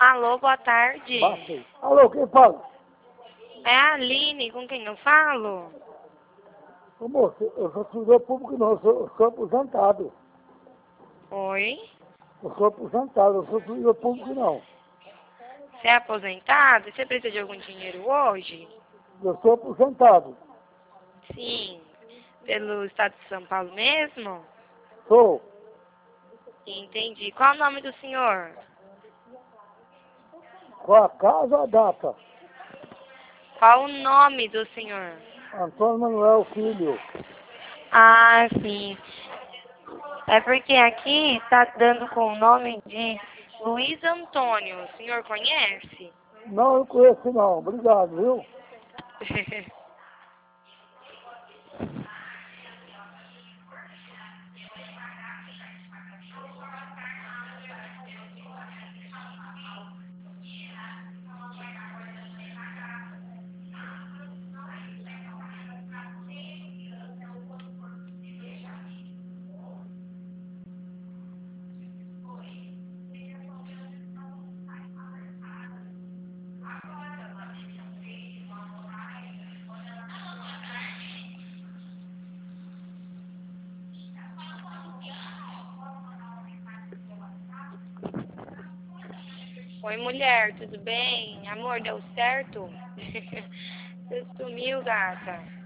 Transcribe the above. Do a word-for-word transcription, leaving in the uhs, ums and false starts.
Alô, boa tarde. Basta. Alô, quem fala? É a Aline, com quem eu falo? Ô, moço, eu sou servidor público não, eu sou, eu sou aposentado. Oi? Eu sou aposentado, eu sou servidor público não. Você é aposentado? Você precisa de algum dinheiro hoje? Eu sou aposentado. Sim. Pelo estado de São Paulo mesmo? Sou. Entendi. Qual o nome do senhor? Com a casa a data. Qual o nome do senhor? Antônio Manuel Filho. Ah, sim. É porque aqui está dando com o nome de Luiz Antônio. O senhor conhece? Não, eu conheço não. Obrigado, viu? Oi, mulher, tudo bem? Amor, deu certo? Você sumiu, gata.